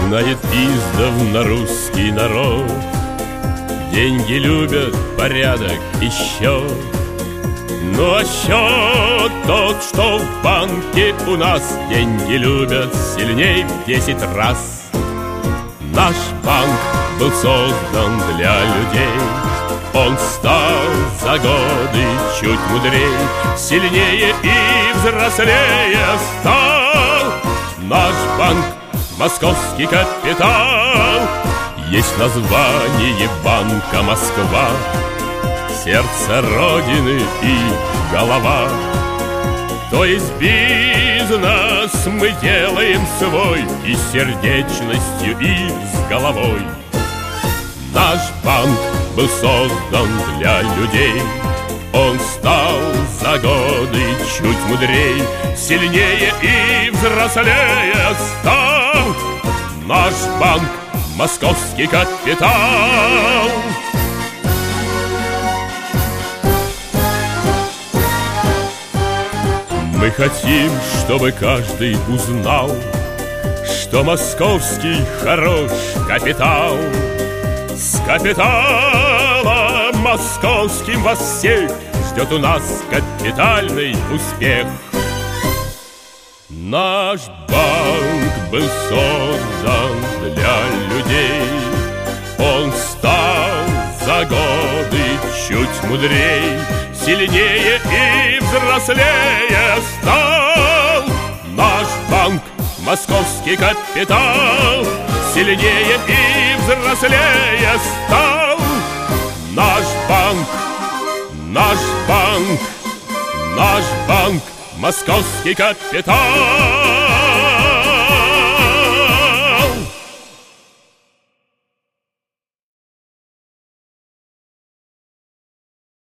Знает издавна русский народ, деньги любят, порядок и счет. Ну а счет тот, что в банке у нас, деньги любят сильней в 10 раз. Наш банк был создан для людей, он стал за годы чуть мудрей, сильнее и взрослее стал. Наш банк — московский капитал. Есть название банка Москва, сердце Родины и голова. То есть бизнес мы делаем свой и с сердечностью, и с головой. Наш банк был создан для людей, он стал за годы чуть мудрей, сильнее и взрослее стал. Наш банк — московский капитал. Мы хотим, чтобы каждый узнал, что московский хорош капитал. С капиталом московским вас всех ждет у нас капитальный успех. Наш банк был создан для людей, он стал за годы чуть мудрей, сильнее и взрослее стал. Наш банк — московский капитал, сильнее и взрослее стал. Наш банк, наш банк, наш банк — московский капитал.